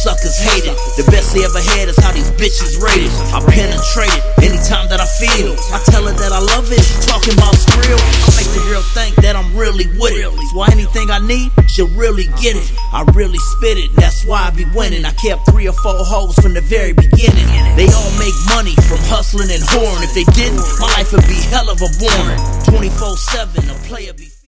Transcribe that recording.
suckers hate it. The best they ever had is how these bitches rated. I penetrate it anytime that I feel. I tell her that I love it, she talking about skrill. I make the girl think that I'm really with it. So anything I need, she'll really get it. I really spit it, that's why I be winning. I kept 3 or 4 hoes from the very beginning. They all make money from hustling and whoring. If they didn't, my life would be hell of a boring. 24/7, a player be